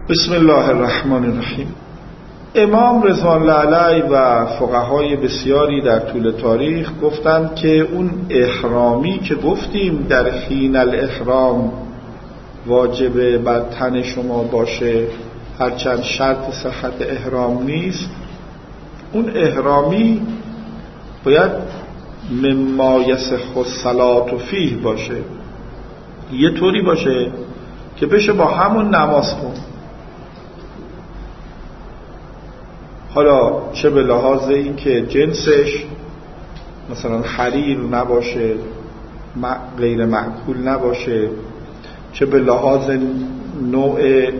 بسم الله الرحمن الرحیم. امام رضوان الله علیه و فقهای بسیاری در طول تاریخ گفتند که اون احرامی که گفتیم در حین الاحرام واجب بر تن شما باشه، هرچند شرط صحت احرام نیست، اون احرامی باید مما یصح الصلاة فیه باشه، یه طوری باشه که بشه با همون نماز کن. حالا چه به لحاظ این که جنسش مثلا حریر نباشه، غیر معقول نباشه، چه به لحاظ نوع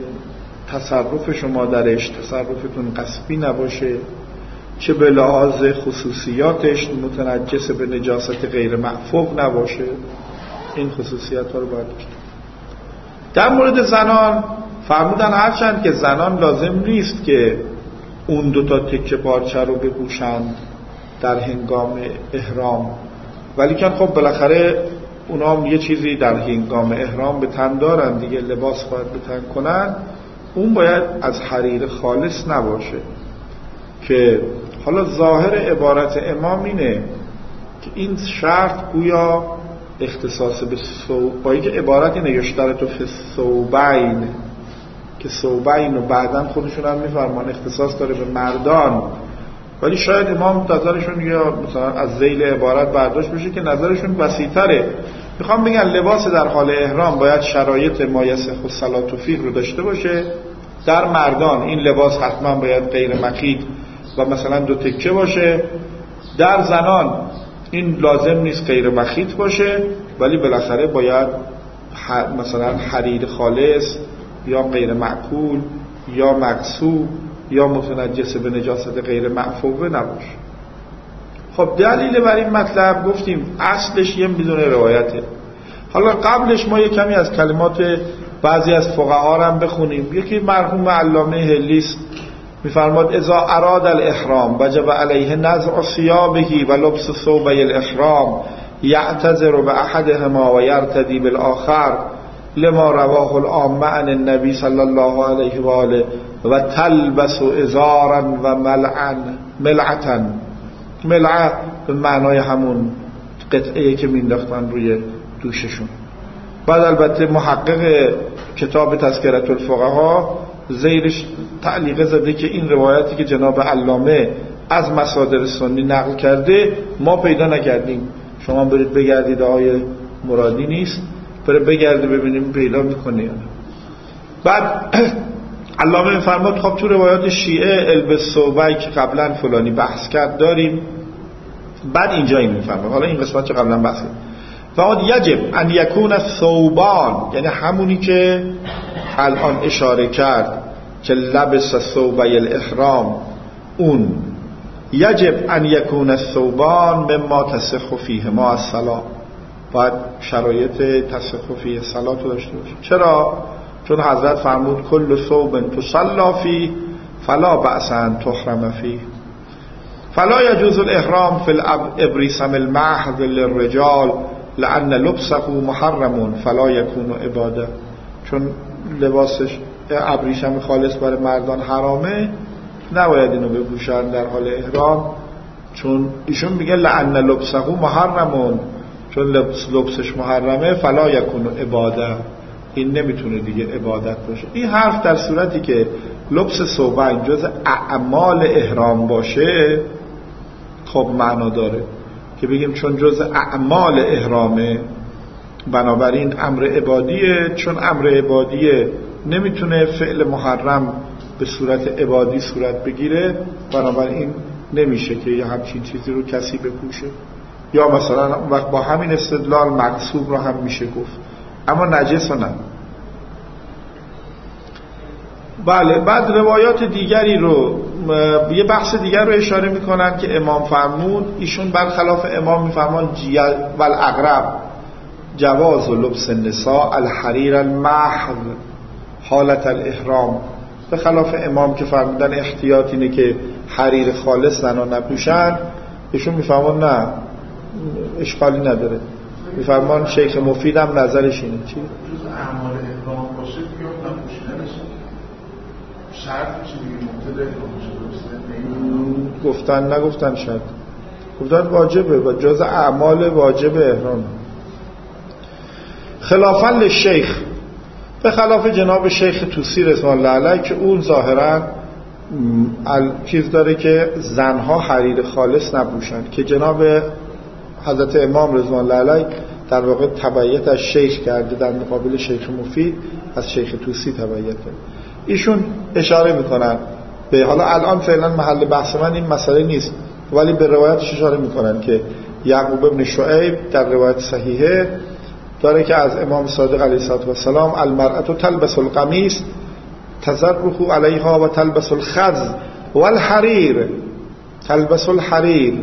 تصرف شما درش، تصرفتون غصبی نباشه، چه به لحاظ خصوصیاتش متنجس به نجاست غیر معفوف نباشه. این خصوصیات ها رو باید داشت. در مورد زنان فرمودن هرچند که زنان لازم نیست که اون دوتا تکه پارچه رو بپوشند در هنگام احرام، ولی که خب بالاخره اونا هم یه چیزی در هنگام احرام به تن دارن دیگه، لباس باید به تن کنن. اون باید از حریر خالص نباشه. که حالا ظاهر عبارت امام اینه که این شرط گویا اختصاص به با اینکه عبارت اینه یشترط فی الثوبین، که ثوبین و بعداً خودشون هم میفرمان اختصاص داره به مردان، ولی شاید امام نظرشون یا مثلا از ذیل عبارت برداشت بشه که نظرشون وسیع‌تره. میخوام بگن لباس در حال احرام باید شرایط ما یصح الصلاة فیه رو داشته باشه. در مردان این لباس حتما باید غیر مخیط و مثلا دو تکه باشه. در زنان این لازم نیست غیر مخیط باشه، ولی بالاخره باید مثلا حریر خالص یا غیر معقول یا مقصود یا متنجس به نجاست غیر معفوفه نباشه. خب دلیل بر این مطلب گفتیم اصلش یه بدون روایته. حالا قبلش ما یه کمی از کلمات بعضی از فقها هم بخونیم. یکی مرحوم علامه هلیس میفرماد اذا اراد الاحرام وجب علیه نزع ثیابه و لبس ثوبی الاحرام یعتذر باحدهما و یرتدی بالاخر لما رواه العامه عن النبی صلی الله علیه و آله و تلبس ازارا و ملعتا. ملعه به معنای همون قطعه که مینداختن روی دوششون. بعد البته محقق کتاب تذکرة الفقها زیرش تعلیق زده که این روایتی که جناب علامه از مصادر سنی نقل کرده ما پیدا نکردیم. شما برید بگردید، آقای مرادی نیست، برید بگردید ببینیم پیدا میکنه. بعد علامه میفرماد خب تو روایات شیعه البس ثوبی که قبلا فلانی بحث کرد داریم. بعد اینجا این میفرماد، حالا این قسمت که قبلا بحث کرد، فقط یجب ان یکون الثوبان، یعنی همونی که الان اشاره کرد که لبس ثوبی الاحرام، اون یجب ان یکون الثوبان مما تصح فیهما الصلاة، باید شرایط تصح فیه الصلاة رو داشته باشه. چرا؟ چون حضرت فرمود کل ثوب تصلی فیه فلا بأس ان تحرم فیه. فلا یجوز الاحرام فی الابریسم المحض للرجال لأن لبسه محرم فلا یکون عباده. چون لباسش ابریشم خالص برای مردان حرامه، نباید اینو بپوشن در حال احرام، چون ایشون میگه لأن لبسه محرم، چون لبسش محرمه فلا یکون عباده، این نمیتونه دیگه عبادت باشه. این حرف در صورتی که لبس ثوبین جز اعمال احرام باشه خب معنا داره که بگیم چون جز اعمال احرامه بنابراین امر عبادیه، چون امر عبادیه نمیتونه فعل محرم به صورت عبادی صورت بگیره، بنابراین نمیشه که یه همچین چیزی رو کسی بپوشه. یا مثلا وقت با همین استدلال مغصوب رو هم میشه گفت، اما نجس رو نه. بله. بعد روایات دیگری رو، یه بحث دیگر رو اشاره میکنن که امام فرمود، ایشون برخلاف امام میفرمان والاقرب جواز و لبس النساء الحریر المحض حالت الاحرام، به خلاف امام که فرمودن احتیاط اینه که حریر خالص زنان نپوشن، ایشون میفرمان نه اشکالی نداره. میفرمان شیخ مفید هم نظرش اینه. چی؟ جز اعمال احرام باشه دیگه نپوشیدنش شرط میشه دیگه مقتضی احرام شده گفتن نگفتن شرط، گفتن واجبه و جز اعمال واجب احرام. خلافاً للشیخ، به خلاف جناب شیخ طوسی رضوان الله علیه که اون ظاهراً چیز داره که زنها حریر خالص نپوشن، که جناب حضرت امام رضوان الله علیه در واقع تبعیت از شیخ کرده در مقابل شیخ مفید از شیخ طوسی تبعیت کرده. ایشون اشاره میکنن به، حالا الان فعلا محل بحث من این مسئله نیست، ولی به روایتش اشاره میکنن که یعقوب ابن شعیب در روایت صحیحه داره که از امام صادق علیه السلام المرأة تلبس القمیص تزرخ علیها و تلبس الخز والحریر، تلبس الحریر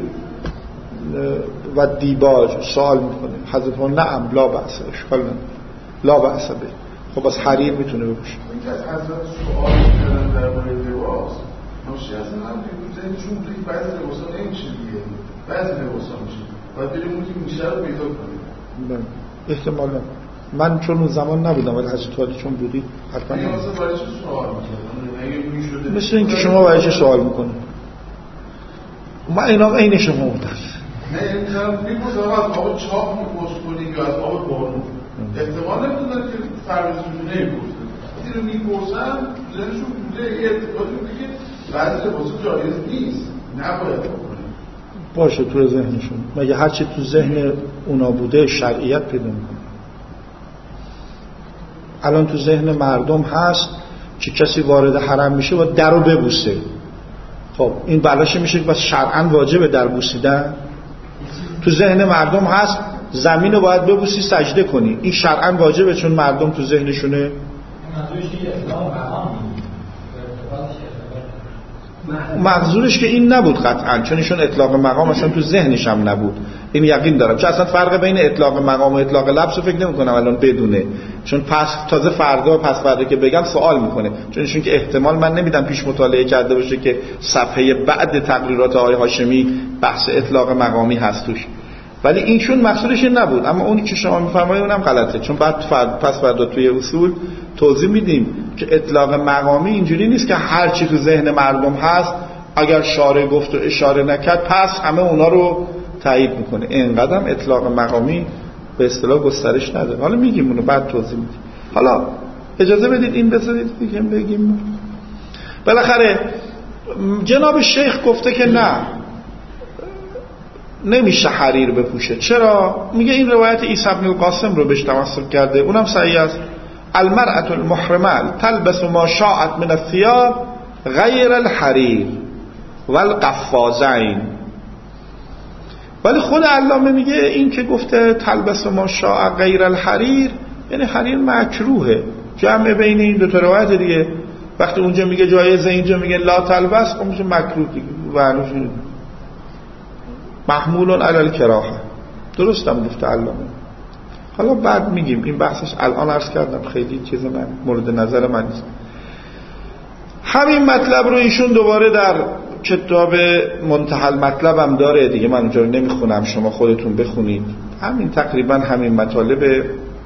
و دیباج. سوال میکنه حضرت نعم لا بأس، اشکال نداره، لا بأس به. خب از حریر میتونه بپوشه. این که از حضرت سوال کردن درباره لباس ناشی از هم دیگه چون توی بعضی لباسا نمیشه دیگه، بعضی لباسا میشه، باید بریم اون که میشه رو پیدا کنیم. احتمالا من چون اون زمان نبودم، ولی حضرت علی چون بودی حتما این واسه برای چه سوال میکنن؟ مثل اینکه شما برای چه سوال میکنید؟ من اینا عین شما بودم. نه این طرف میپرسم از آب چاپ میپرس کنید یا از آب بارون، احتمال نمیدونن که فرض سوزونه میپرسن. این رو میپرسن ذهنشون بوده یه اعتقادی بوده که بعضی لباسا جایز نیست، نباید بکنیم. باشه تو ذهنشون، مگه هرچی تو ذهن اونا بوده شرعیت پیدا میکنه؟ الان تو ذهن مردم هست که کسی وارد حرم میشه و درو ببوسه. خب این بلاش میشه که بس شرعاً واجبه در بوسیدن؟ تو ذهن مردم هست زمین رو باید ببوسی سجده کنی، این شرعاً واجبه چون مردم تو ذهنشونه. منظورش که این نبود قطعاً، چون ایشون اطلاق مقام اصلا تو ذهنش هم نبود. این یقین دارم، چون اصلا فرق بین اطلاق مقام و اطلاق لفظ رو فکر نمی‌کنم الان بدونه، چون تازه فردا که بگم سوال میکنه، چون ایشون که احتمال من نمیدم پیش مطالعه کرده باشه که صفحه بعد تقریرات آقای هاشمی بحث اطلاق مقامی هست توش، ولی اینشون مقصودش این نبود. اما اونی که شما میفرمایید اونم غلطه، چون بعد فردا توی اصول توضیح میدیم که اطلاق مقامی اینجوری نیست که هر چی تو ذهن مردم هست اگر شارع گفت و اشاره نکرد پس همه اونا رو تایید میکنه. اینقدرم اطلاق مقامی به اصطلاح گسترش نداره. حالا میگیم اونو بعد توضیح میدیم. حالا اجازه بدید این بذارید دیگه بگیم. بالاخره جناب شیخ گفته که نه نمیشه حریر بپوشه. چرا؟ میگه این روایت عیسی بن القاسم رو بهش تمسک کرده، اونم صحیح است. المرأة المحرمة تلبس ما شاءت من الثياب غیر الحریر والقفازین. ولی خود علامه میگه این که گفته تلبس ما شاء غیر الحریر یعنی حریر مکروهه، جمع بین این دو تا روایت دیگه. وقتی اونجا میگه جایزه اینجا میگه لا تلبس، خب میشه مکروه دیگه و محمول علی الکراهه. درستم گفته علامه. حالا بعد میگیم این بحثش الان عرض کردم خیلی چیز من مورد نظر من نیست. همین مطلب رو ایشون دوباره در کتاب منتهی المطلب هم داره دیگه، من اونجا رو نمیخونم، شما خودتون بخونید. همین تقریبا همین مطالب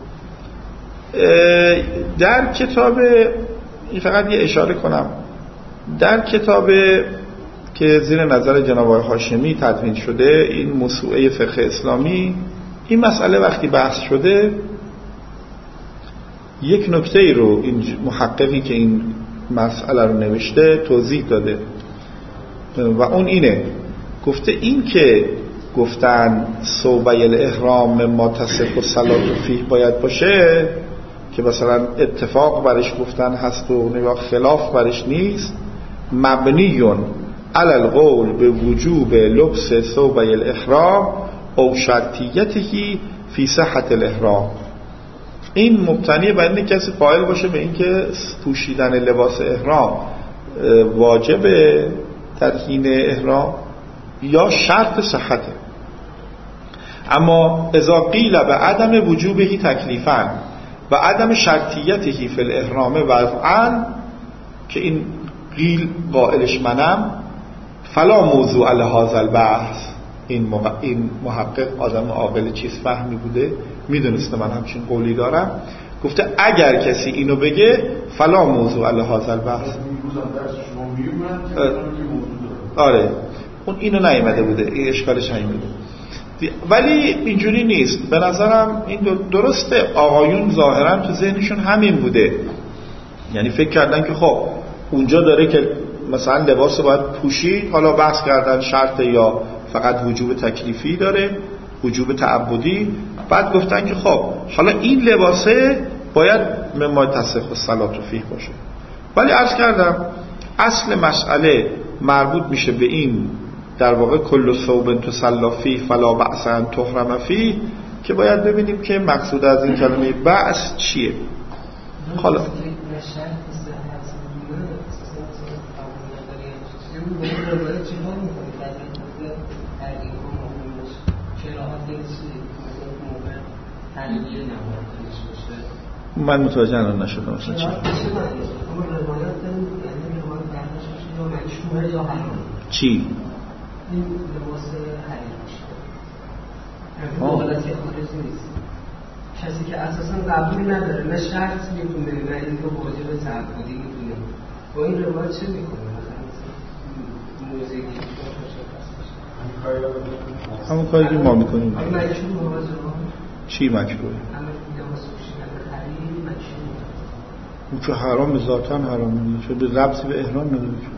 در کتاب، فقط یه اشاره کنم، در کتاب که زیر نظر جناب آقای هاشمی تدوین شده، این موسوعه فقه اسلامی، این مسئله وقتی بحث شده یک نکته ای رو این محققی که این مسئله رو نوشته توضیح داده و اون اینه، گفته این که گفتن ثوبی الاحرام ما تصح الصلاة فیه باید باشه، که مثلا اتفاق برش گفتن هست و یا خلاف برش نیست، مبنیون علی القول به وجوب لبس ثوبی الاحرام او شرطیته فی صحت الاحرام. این مبتنی بر اینکه کسی قائل باشه به اینکه پوشیدن لباس احرام واجبه در حین احرام یا شرط صحته. اما اذا قیل به عدم وجوبه تکلیفاً و عدم شرطیته فی الاحرام وضعاً، که این قیل قائلش منم، فلا موضوع لهذا البحث. این محقق آدم عاقل چیز فهمی بوده، میدونسته من همچین قولی دارم، گفته اگر کسی اینو بگه فلا موضوع لهذا البحث. روزم درس شما میومد که موضوع داره. آره اون اینو نیامده بوده، این اشکالش نیامده. ولی اینجوری نیست به نظرم. این درسته آقایون ظاهرا تو ذهنشون همین بوده، یعنی فکر کردن که خب اونجا داره که مثلا لباس باید پوشید، حالا بحث کردن شرط یا فقط وجوب تکلیفی داره، وجوب تعبدی، بعد گفتن که خب حالا این لباسه باید مما تصح الصلاة فیه باشه. ولی عرض کردم اصل مسئله مربوط میشه به این در واقع کل ثوب تصلی فیه فلا بأس ان تحرم فیه، که باید ببینیم که مقصود از این کلمه بأس چیه. حالا من متوجه نشدم اصلا چی؟ این لباس حریم مغلطی خارج نیست. کسی که اساسا قبول نداره، نه شرط میتونه نه این که واجب تعبدی میتونه، با این روایت چه میکنه؟ موزیک همون کاری که ما میکنیم. چی مکروه؟ اون که حرام ذاتاً حرامه، چون به ربطی به احرام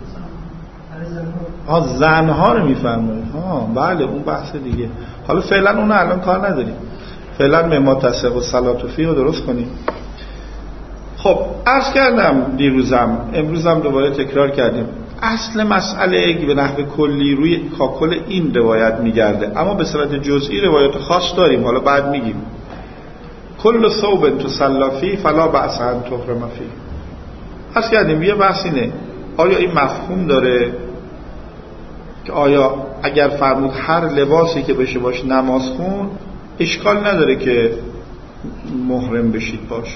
نداره. زنها رو میفرمایید. بله اون بحث دیگه. حالا فعلا اون الان کار نداریم، فعلا مما تصح الصلاة فیه رو درست کنیم. خب عرض کردم دیروزم، امروزم دوباره تکرار کردیم، اصل مسئله به نحو کلی روی کاکل این روایت میگرده، اما به صورت جزئی روایت خاص داریم، حالا بعد میگیم. کل ثوب تصلی فیه فلا بأس ان تحرم فیه. عرض کردیم یه بحث اینه، آیا این مفهوم داره که آیا اگر فرمود هر لباسی که بشه باش نماز خون، اشکال نداره که محرم بشید باش.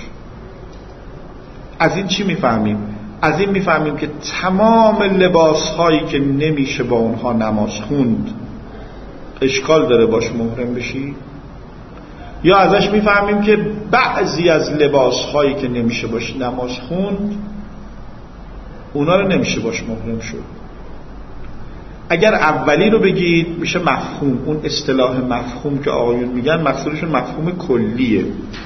از این چی میفهمیم؟ از این میفهمیم که تمام لباس هایی که نمیشه با اونها نماز خوند اشکال داره باش محرم بشی، یا ازش میفهمیم که بعضی از لباس هایی که نمیشه باش نماز خوند اونا رو نمیشه باش محرم شد. اگر اولی رو بگید میشه مفهوم، اون اصطلاح مفهوم که آقایون میگن مقصودشون مفهوم کلیه،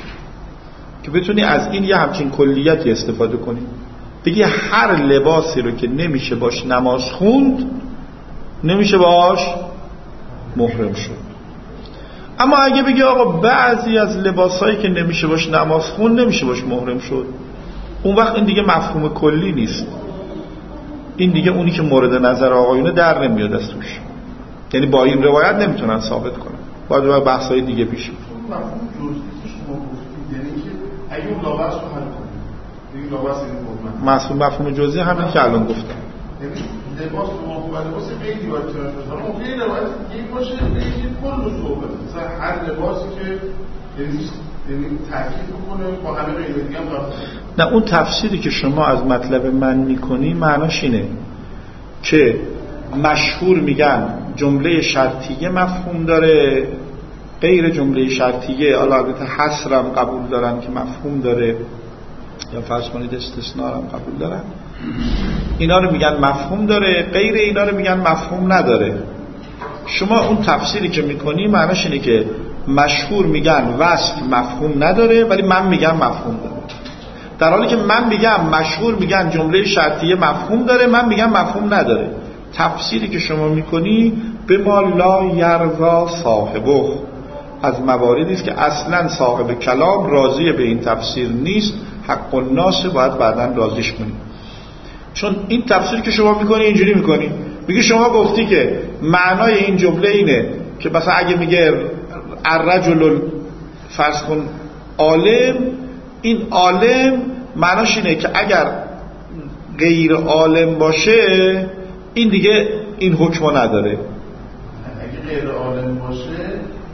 که بتونی از این یه همچین کلیتی استفاده کنی، بگی هر لباسی رو که نمیشه باش نماز خوند نمیشه باش محرم شد. اما اگه بگی آقا بعضی از لباسایی که نمیشه باش نماز خوند نمیشه باش محرم شد، اون وقت این دیگه مفهوم کلی نیست، این دیگه اونی که مورد نظر آقایونه در نمیاد از توش، یعنی با این روایت نمیتونن ثابت کنن، باید بحث‌های دیگه پیش مفهوم جزئی شما گفتید، یعنی که اگه اون لاباس رو حل کنید، این لاباس این مفهوم جزئی همین که الان گفتم، یعنی لباس و لباس غیری باید کنار بذارم، ممکنه روایت یک باشه بگید کل صحبت، مثلا هر لباسی که یعنی تأکید بکنه با همه غیر دیگه هم داره. نه، اون تفسیری که شما از مطلب من میکنی معناش اینه که مشهور میگن جمله شرطیه مفهوم داره، غیر جمله شرطیه البته حصرم قبول دارن که مفهوم داره، یا فرض کنید استثناء هم قبول دارن، اینا رو میگن مفهوم داره، غیر اینا رو میگن مفهوم نداره. شما اون تفسیری که میکنی معناش اینه که مشهور میگن وصف مفهوم نداره ولی من میگم مفهوم داره، در حالی که من میگم مشهور میگن جمله شرطیه مفهوم داره، من میگم مفهوم نداره. تفسیری که شما میکنی به ما لا یرضا صاحبه، از مواردی است که اصلا صاحب کلام راضی به این تفسیر نیست، حق الناس باید بعداً راضیش کنی. چون این تفسیر که شما میکنی اینجوری میکنی، میگه شما گفتی که معنای این جمله اینه که مثلا اگه میگه الرجل فرض کن عالم، این عالم معناش اینه که اگر غیر عالم باشه این دیگه این حکمو نداره. اگه غیر عالم باشه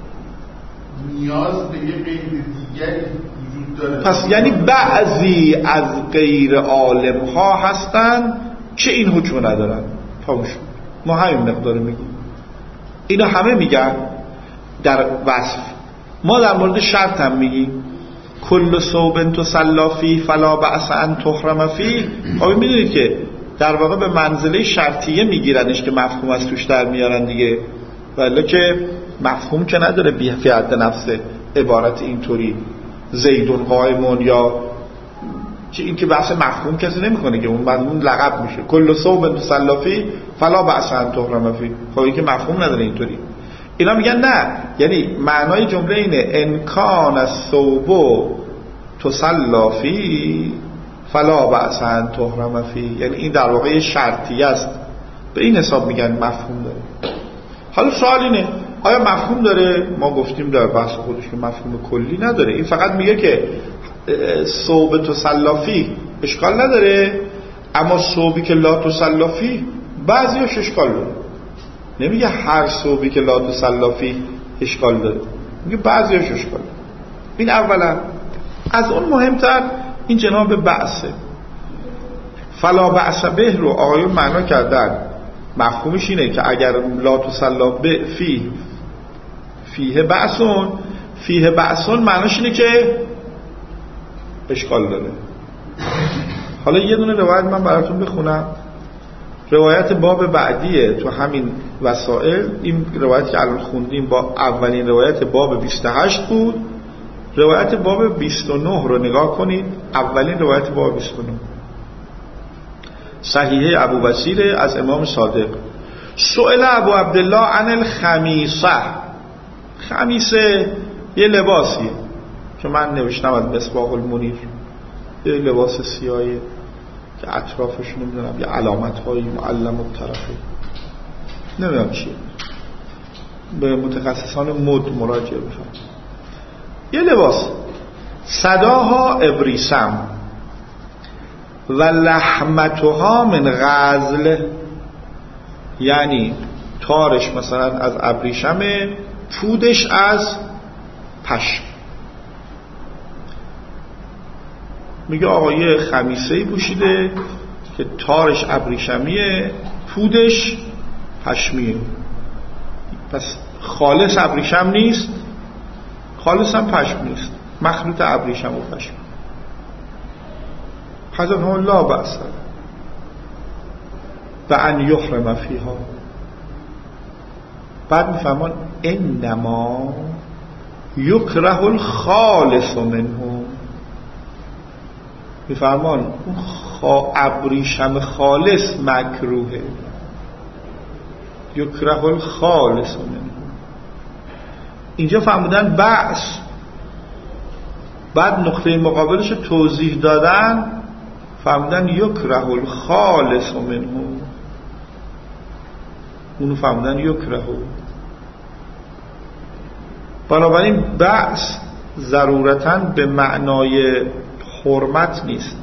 نیاز به یه غیر دیگری وجود داره. پس یعنی بعضی از غیر عالم ها هستن که این حکمو ندارن. تموم. ما همین مقدار میگیم، اینا همه میگن در وصف. ما در مورد شرط هم میگیم کل ثوب تصلی فیه فلا بأس ان تحرم فیه. آیا میدونید که در واقع به منزله شرطیه میگیرنش که مفهوم از توش در میارن دیگه، ولی که مفهوم که نداره بی فی حد نفسه عبارت اینطوری زیدون قائمون یا این که بحث مفهوم کسی نمیکنه که اون مضمون لقب میشه کل صوب تسلافی فلا بأس ان تحرم فی، خب این که مفهوم نداره اینطوری. اینا میگن نه، یعنی معنای جمله اینه انکان الصوب تسلافی فلا بأس ان تحرم فی، یعنی این در واقع شرطی است، به این حساب میگن مفهوم داره. حالا سوال اینه آیا مفهوم داره؟ ما گفتیم در بحث خودش که مفهوم کلی نداره، این فقط میگه که صوب تسلافی اشکال نداره، اما صوبی که لا تسلافی بعضیش اشکال داره. نمیگه هر صوبی که لا تسلافی اشکال داره، میگه بعضیش اشکال داره. این اولا. از اون مهمتر این جناب بعثه، فلا بعث به رو آقایون معنا کردن، مفهومش اینه که اگر لا تسلف فیه بعثون معناش اینه که اشکال داره. حالا یه دونه روایت من براتون بخونم، روایت باب بعدیه تو همین وسائل. این روایت که الان خوندیم با اولین روایت باب 28 بود، روایت باب 29 رو نگاه کنید، اولین روایت باب 29 صحیحه ابو بصیر از امام صادق. سئل ابو عبدالله عن الخمیسه. خمیسه یه لباسیه که من نوشتم از مصباح المنیر، یه لباس سیاهی که اطرافش نمیدونم یه علامت‌های معلم الطرفه، نمیدونم چیه، به متخصصان مد مراجعه بفرمایید. یه لباس صداها ابریسم و لحمتها من غزل، یعنی تارش مثلا از ابریشمه، پودش از پشم. میگه آقا یه خمیسه‌ای پوشیده که تارش ابریشمیه، پودش پشمیه، پس خالص ابریشم نیست، خالص هم پشم نیست، مخلوط ابریشم و پشم. حضرت لا بأس و ان یحرم فیها. بعد میفهمان انما یکره الخالص منه، میفرمان اون ابریشم خالص مکروهه، یکره الخالص منه. اینجا فهمودن بأس، بعد نقطه مقابلش توضیح دادن، فهمودن یکره الخالص منه، اونو فهمودن یکره. بنابراین بأس ضرورتاً به معنای حرمت نیست.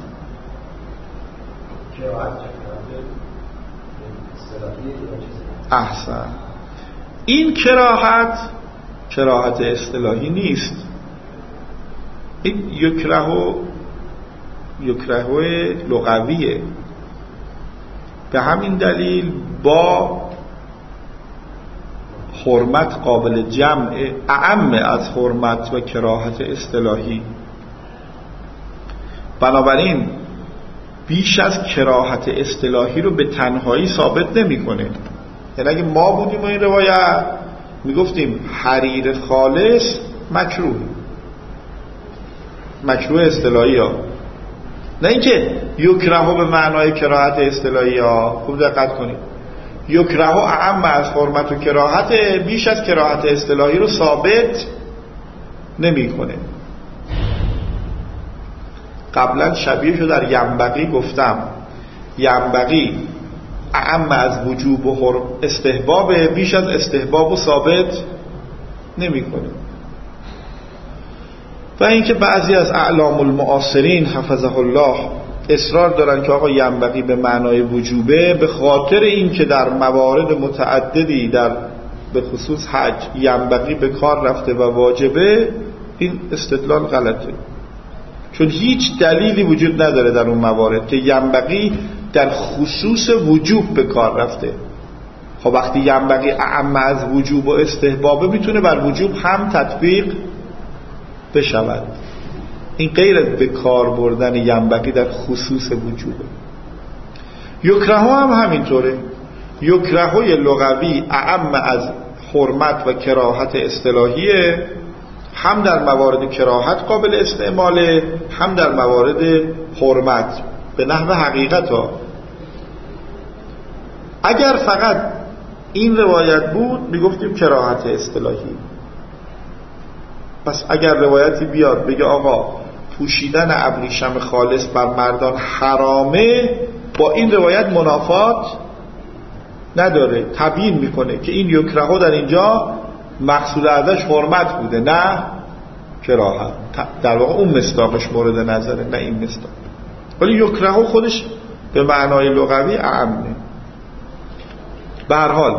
احسن. این کراهت اصطلاحی نیست، این یکره لغویه. به همین دلیل با حرمت قابل جمع اعم از حرمت و کراهت اصطلاحی. بنابراین بیش از کراهت اصطلاحی رو به تنهایی ثابت نمی‌کنه. یعنی اگه ما بودیم این روایت میگفتیم حریر خالص مکروه اصطلاحی ها، نه اینکه یکره به معنای کراهت اصطلاحی ها. خوب دقت کنید، یکره اعم از حرمت و کراهت، بیش از کراهت اصطلاحی رو ثابت نمی‌کنه. قبلا شبیهشو در ینبغی گفتم، ینبغی اعم از وجوب و استحباب، بیش از استحباب و ثابت نمی‌کنه. و اینکه بعضی از اعلام المعاصرین حفظه الله اصرار دارن که آقا ینبغی به معنای وجوبه، به خاطر اینکه در موارد متعددی در به خصوص حج ینبغی به کار رفته و واجبه. این استدلال غلطه، چون هیچ دلیلی وجود نداره در اون موارد که ینبغی در خصوص وجوب به کار رفته. خب وقتی ینبغی اعم از وجوب و استحبابه، میتونه بر وجوب هم تطبیق بشود. این غیر به کار بردن ینبغی در خصوص وجوبه. یکرهو هم همینطوره. یکرهوی لغوی اعم از حرمت و کراهت اصطلاحیه، هم در موارد کراهت قابل استعماله، هم در موارد حرمت به نحو حقیقت ها. اگر فقط این روایت بود میگفتیم کراهت اصطلاحی. پس اگر روایتی بیاد بگه آقا پوشیدن ابریشم خالص بر مردان حرامه، با این روایت منافات نداره، تبیین میکنه که این یکرهو در اینجا مقصود ازش حرمت بوده نه کراهت. در واقع اون مصداقش مورد نظره نه این مصداق. ولی یکرهو خودش به معنای لغوی اعمه. به هر حال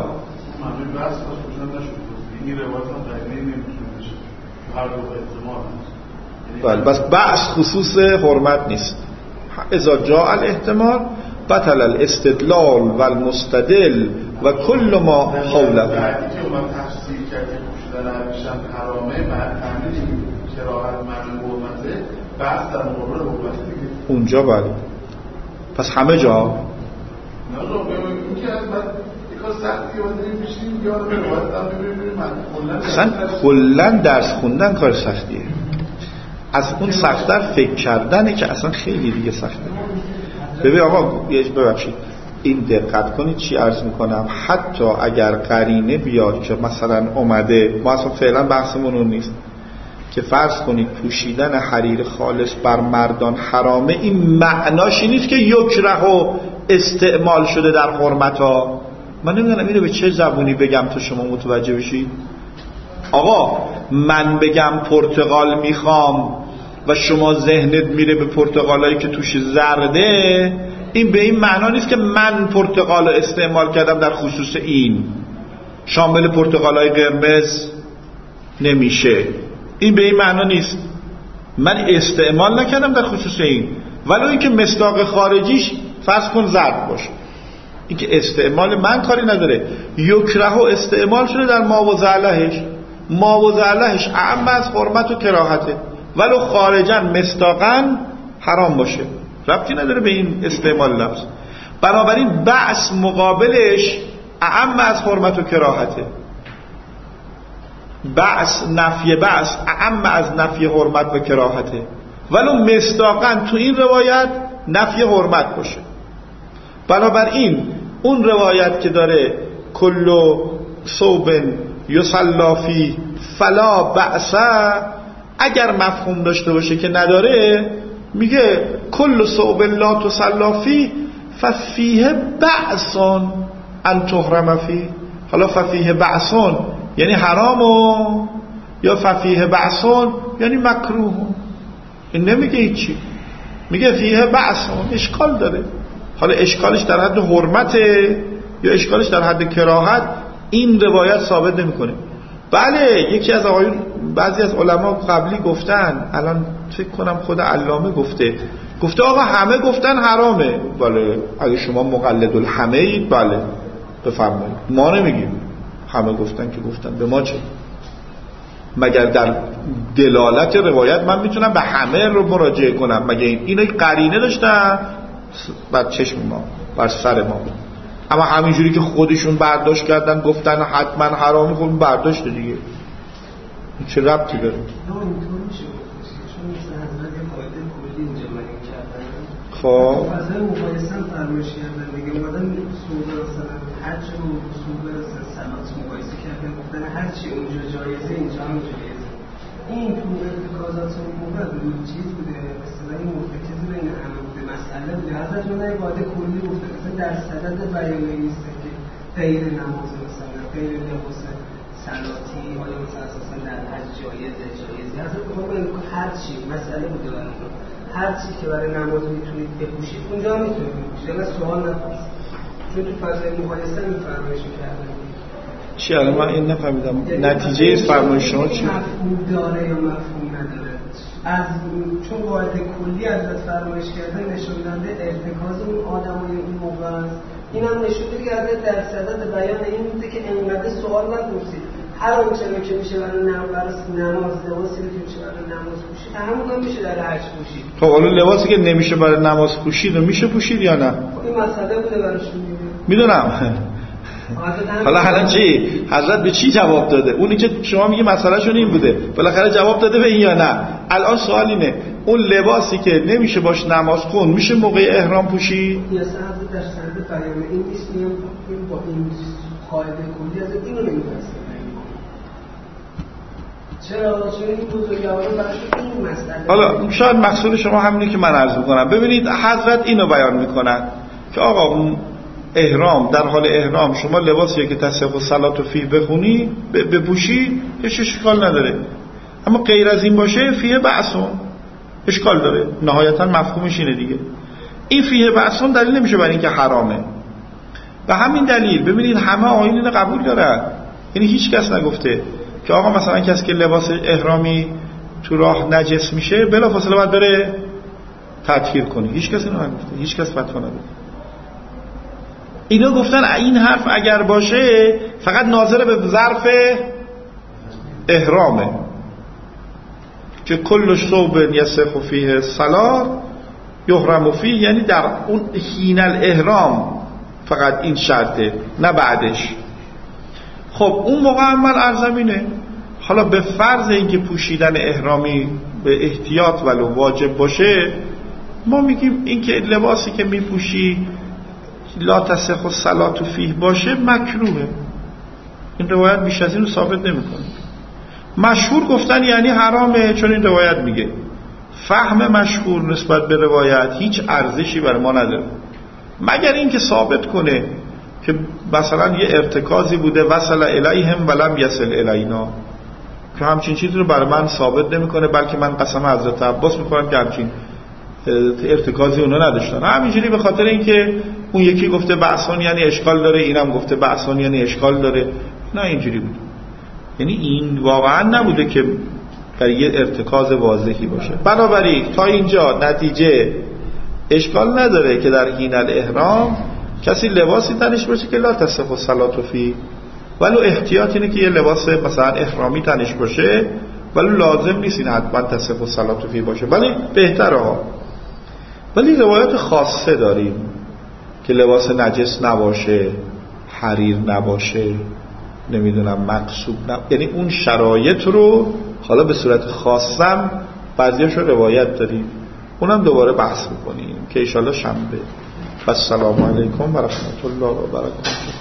بله، بس بحث خصوص حرمت نیست. اذا جاء الاحتمال بطل الاستدلال و المستدل و کل ما حوله. اونجا بله. پس همه جا اصلا کلن درس خوندن کار سختیه. از اون سخت‌تر فکر کردنه که اصلا خیلی دیگه سخته. ببین آقا ببخشید این دقت کنید چی عرض میکنم. حتی اگر قرینه بیاد که مثلا اومده، ما اصلا فعلا بحثمون اون نیست، که فرض کنید پوشیدن حریر خالص بر مردان حرامه، این معناش نیست که یکرهو استعمال شده در حرمتا. من نمیدونم اینو به چه زبونی بگم تا شما متوجه بشید. آقا من بگم پرتقال میخوام و شما ذهنت میره به پرتقالایی که توش زرده، این به این معنا نیست که من پرتقال رو استعمال کردم در خصوص این، شامل پرتقالای قرمز نمیشه. این به این معنا نیست. من استعمال نکردم در خصوص این، ولو اینکه مصداق خارجیش فرض کن زرد باشه، این که استعمال من کاری نداره. یکرهو استعمال شده در ما و زعلهش، ما و زعلهش اعم از حرمت و کراهته، ولو خارجا مصداقا حرام باشه، ربطی نداره به این استعمال لفظ. بنابراین بأس مقابلش اعم از حرمت و کراهته. بأس نفی بأس اعم از نفی حرمت و کراهته، ولو مصداقا تو این روایت نفی حرمت باشه. بنابراین اون روایت که داره کل ثوب یصلی فیه فلا بأس، اگر مفهوم داشته باشه که نداره، میگه کل ثوب لا تصلی فیه ففیه بأس ان تحرم فیه. حالا ففیه بأس یعنی حرامو یا ففیه بأس یعنی مکروه. این نمیگه هیچی، میگه فیه بأس، اشکال داره. حالا اشکالش در حد حرمته یا اشکالش در حد کراهت، این روایت ثابت نمیکنه. بله یکی از آقایون، بعضی از علما قبلی گفتن، الان فکر کنم خود علامه گفته آقا همه گفتن حرامه. بله اگه شما مقلد الهمه اید بله بفرمایید، ما نمیگیم همه گفتن که گفتن، به ما چه؟ مگر در دلالت روایت من میتونم به همه رو مراجعه کنم؟ مگر اینو قرینه داشتن بر چشم ما، بر سر ما؟ اما همینجوری که خودشون برداشت کردن گفتن حتما حرامی، خب برداشت دیگه، چه ربطی داره؟ خب فضای مقایسه هم فرمایش کردن دیگه، اومدن سودا مثلا حج رو رسول برسن صلات مقایسه کردن، گفتن هرچی اونجا جایزه اینجا هم جایزه. این تو ارتکازات موقع بود چیز بوده، مثلا این مرتکز بین همه بوده، مسئله بوده. حضرت اونای قاعده کلی گفته مثلا در صدد بیانه نیست که غیر نماز مثلا غیر لباس صلاتی آیا مثلا اساسا در حج جایزه. حضرت اونای هرچی مسئله بوده برای هر چی که برای نماز میتونید بپوشید اونجا میتونید بپوشید، یعنی سوال نپرسید، چون تو فضای مقایسه میفرمایش کردن. چی الان من این نفهمیدم نتیجه فرمایش شما چی؟ مفهوم داره یا مفهوم نداره؟ از چون قاعده کلی از فرمایش کردن نشون داده ارتکاز اون آدمای اون موقع است. اینم نشون میده که در صدد بیان این بوده که انقدر سوال نپرسید، هر آنچه که میشه برای نماز، لباسی که میشه برای نماز پوشید همون هم میشه در حج پوشید. خب حالا لباسی که نمیشه برای نماز پوشید رو میشه پوشید یا نه؟ این مسئله بوده براشون میدونم. حالا الان چی؟ حضرت به چی جواب داده؟ اونی که شما میگی مسئلهشون این بوده، بالاخره جواب داده به این یا نه؟ الان سوال اینه اون لباسی که نمیشه باش نماز خون میشه موقع احرام پوشید؟ یا سند در سند پیام این نیست، میام با این قاعده کلی از اینو نمی‌فهمم. چرا این بزرگوارا براشون این مسئله؟ حالا شاید مقصود شما همینه که من عرض می‌کنم. ببینید حضرت اینو بیان می‌کنن که آقا اون احرام، در حال احرام شما لباسیه که تصح الصلاة فیه بخونی بپوشی هیچ اشکال نداره، اما غیر از این باشه فیه بأسون، اشکال داره. نهایتا مفهومش اینه دیگه. این فیه بأسون دلیل نمیشه برای اینکه حرامه. به همین دلیل ببینید همه آیین اینو قبول دارن، یعنی هیچ کس نگفته که آقا مثلا کسی که لباس احرامی تو راه نجس میشه بلافاصله باید بره تطهیر کنه. هیچ کس اینو نگفته، هیچ کس فتوا نداده. اینا گفتن این حرف اگر باشه فقط ناظر به ظرف احرامه که کل ثوب یصح فیه الصلاة یحرم فیه، یعنی در اون حین الاحرام فقط این شرطه، نه بعدش. خب اون موقع عمل ارزمینه. حالا به فرض اینکه پوشیدن احرامی به احتیاط ولو واجب باشه، ما میگیم اینکه لباسی که میپوشی لا تصح الصلاة فیه باشه مکروهه. این روایت بیش از این رو ثابت نمیکنه. مشهور گفتن یعنی حرامه، چون این روایت میگه. فهم مشهور نسبت به روایت هیچ ارزشی برای ما نداره، مگر اینکه ثابت کنه که مثلا یه ارتکازی بوده وصل الیهم ولم یصل الینا، که همچین چیزی رو برای من ثابت نمیکنه، بلکه من قسم حضرت عباس میخورم که همچین ارتکازی اونا نداشتن. همینجوری به خاطر اینکه اون یکی گفته بأسون یعنی اشکال داره، اینم گفته بأسون یعنی اشکال داره. نه اینجوری بود. یعنی این واقعا نبوده که برای یه ارتکاز واضحی باشه. بنابراین تا اینجا نتیجه اشکال نداره که در حین الاحرام کسی لباسی تنش باشه که لا تصح الصلاة فیه، ولو احتیاط اینه که یه لباس مثلا احرامی تنش باشه، ولی لازم نیست این حتما تصح الصلاة فیه باشه، ولی بهتره ها. ولی روایات خاصه داریم که لباس نجس نباشه، حریر نباشه، نمیدونم مقصوب یعنی اون شرایط رو حالا به صورت خاصم بعضیش رو روایت داریم، اونم دوباره بحث میکنیم که انشالله شنبه. السلام علیکم و رحمت الله و برکاته.